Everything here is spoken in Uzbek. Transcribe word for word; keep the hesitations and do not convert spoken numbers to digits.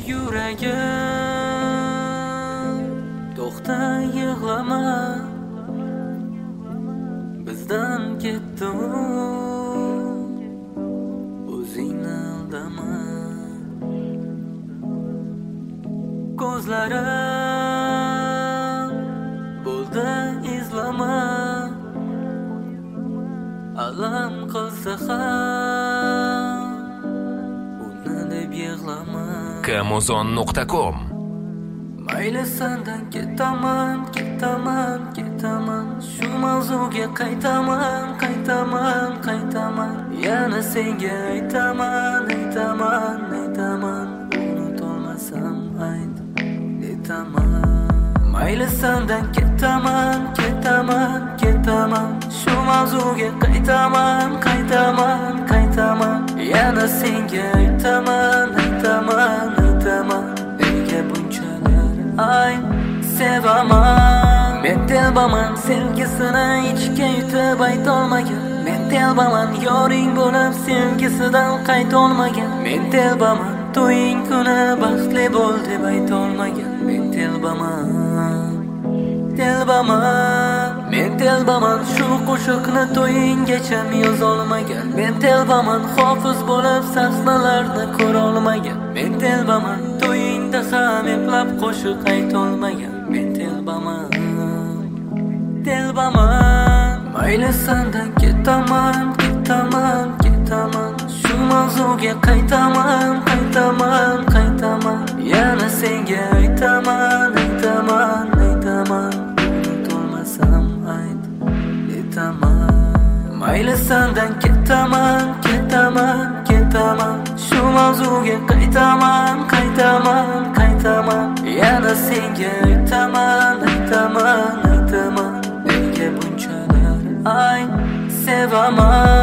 yuragim, to'xta yig'lama, bizdan ketdi o'zingni aldama. Ko'zlarim bo'ldi izlama, alam qilsa ham uni deb yig'lama. Kamuzon nuqta com. Mayli sendan ketaman, ketaman, ketaman, shu mavzuga qaytaman, qaytaman, qaytaman, yana senga aytaman, aytaman, aytaman, unutolmasam ayt, aytaman. Mayli sendan ketaman, ketaman, ketaman, shu mavzuga qaytaman, qaytaman, qaytaman, yana senga aytaman, aytaman, aytaman, nega bunchalar ay sevaman. Men telbaman sevgisini ichga yutib aytolmagan, men telbaman yoring bo'lib sevgisidan qaytolmagan, men telbaman to'ying kuni baxtli bo'l deb aytolmagan, men telbaman, telbaman, men telbaman shu qo'shiqni to'yinggacha yozolmagan, men telbaman hofiz bo'lib sahnalarni ko'rolmagan, men telbaman to'yingda ham eplab qo'shiq aytolmagan, men telbaman, telbaman. Mayli sendan ketaman, ketaman, ketaman, shu mavzuga qaytaman, qaytaman, qaytaman, yana senga aytaman, aytaman, aytaman, unutolmasam ayt, aytaman. Mayli sendan ketaman, ketaman, ketaman, shu mavzuga qaytaman, qaytaman, qaytaman, yana senga aytaman, aytaman, aytaman, nega bunchalar ay sevaman.